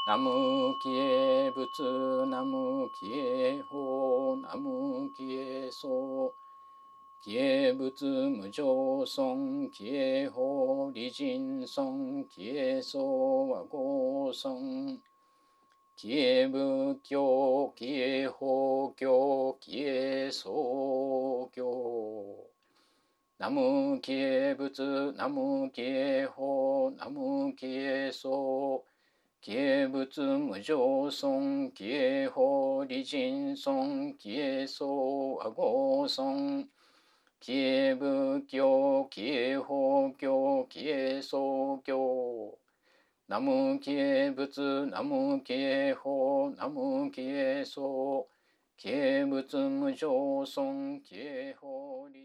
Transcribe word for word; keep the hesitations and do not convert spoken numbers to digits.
南無帰依仏、南無帰依法、南無帰依僧。帰依仏無上尊、帰依法理人尊、帰依僧和合尊。帰依仏教、帰依法教、帰依僧教。南無帰依仏、南無帰依法、南無帰依僧。帰依仏無上尊、帰依法理人尊、帰依僧和合尊。帰依仏教、帰依法教、帰依僧教。南無帰依仏、南無帰依法、南無帰依僧。帰依仏無上尊、帰依法理